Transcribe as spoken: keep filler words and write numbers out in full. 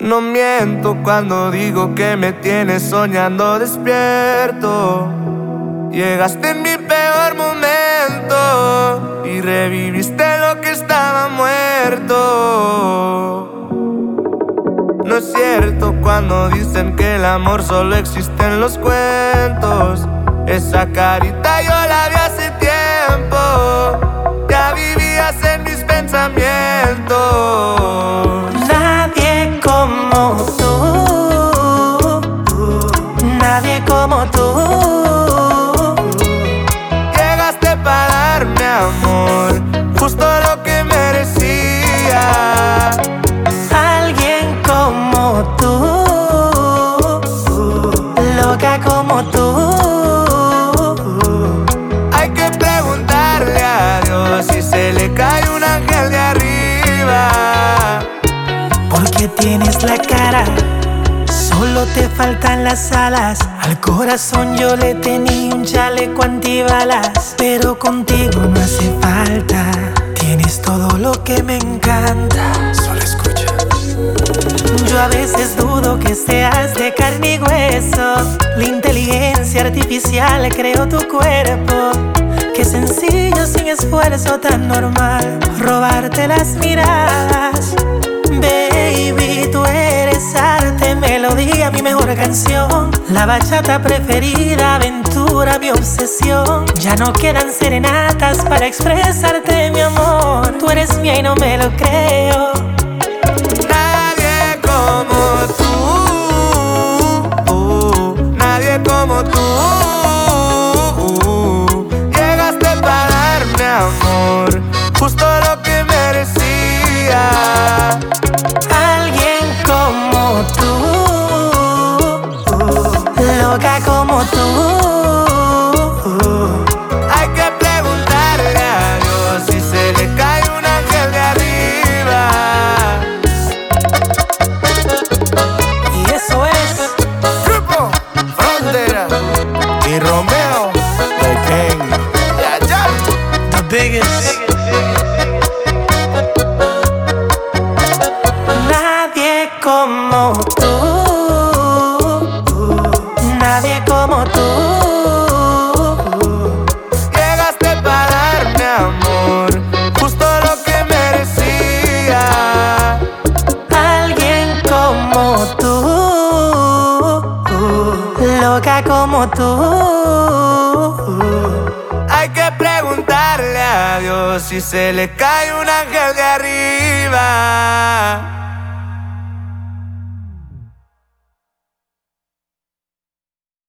No miento cuando digo que me tienes soñando despierto. Llegaste en mi peor momento y reviviste lo que estaba muerto. No es cierto cuando dicen que el amor solo existe en los cuentos. Esa carita yo la vi hace tiempo, ya vivías en mis pensamientos. Nadie como tú, nadie como tú. Llegaste para darme amor, justo lo que merecía. Alguien como tú, loca como tú. Hay que preguntarle a Dios si se le cae un ángel de arriba. Porque tienes la cara, solo te faltan las alas. Al corazón yo le tenía un chaleco antibalas, pero contigo no hace falta. Tienes todo lo que me encanta. Solo escucha. Yo a veces dudo que seas de carne y hueso. La inteligencia artificial creó tu cuerpo. Qué sencillo, sin esfuerzo, tan normal robarte las miradas. Baby, tú eres arte, melodía, mi mejor canción. La bachata preferida, aventura, mi obsesión. Ya no quedan serenatas para expresarte, mi amor. Tú eres mía y no me lo creo. Nadie como tú, uh, nadie como tú. uh, Llegaste para darme amor, justo lo que merecía. Alguien como tú, loca como tú. Hay que preguntarle a Dios si se le cae un ángel de arriba. Y eso es Grupo Frontera y Romeo The King. Ya, ya. the biggest. Nadie como tú, nadie como tú. Llegaste para darme amor, justo lo que merecía. Alguien como tú, loca como tú. Hay que preguntarle a Dios si se le cae un ángel